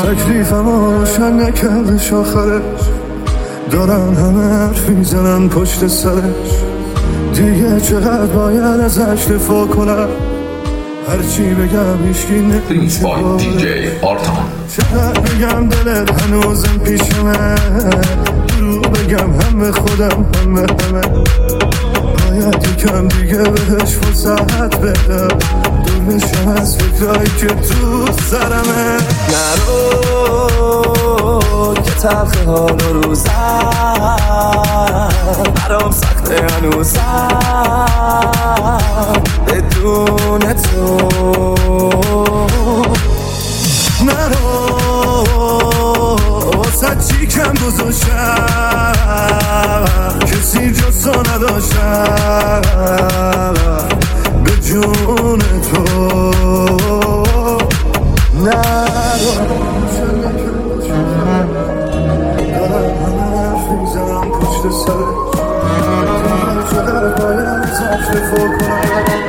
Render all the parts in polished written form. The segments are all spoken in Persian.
تکلیفم روشن نکردش آخرش، دارن همه حرف میزنن پشت سرش. دیگه چقدر باید ازش دفاع کنم، هرچی بگم هیچکی نمیشه باورش. چقدر بگم دلت هنوزم پیشمه، درو بگم هم به خودم هم به همه. باید یکم دیگه بهش فرصت بدم، دور بشم از فکرایی که تو سرمه. نرو که تلخ حال و روزم برام سخته هنوزم بدون تو. نرو واسه چی کم گذاشتم، کسی جز تو نداشتم به جون تو. نرو دارم همه حرف میزنم پشت سرش، چقدر باید ازش دفاع کنم،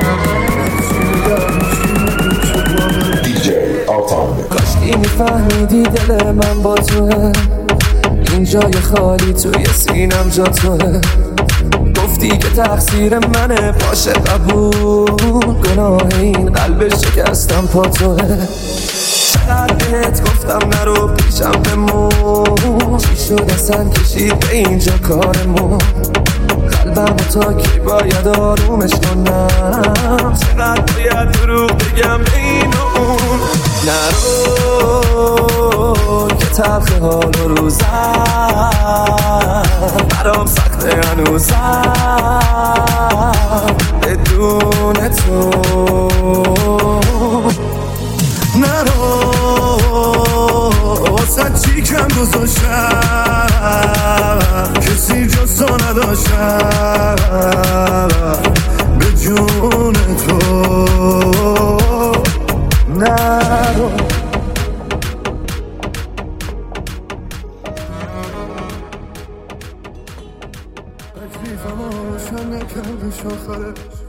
کاشکی میفهمیدی دل من با توه، این جای خالی توی سینم جا توه. گفتی که تقصیر منه باشه قبول، گناه این قلب شکستم پا توه. چقدر بهت گفتم نرو پیشم بمون، چی شد اصلا کشید به اینجا کارمون. قلبم تا کی باید آرومش کنم، چقدر باید دروغ بگم بین اون. نرو که تلخ حال و روزم برام سخته هنوزم بدون تو. نرو واسه چی کم گذاشتم، کسی جز تو نداشتم به جون تو. نرو تکلیفم روشن نکردش آخرش،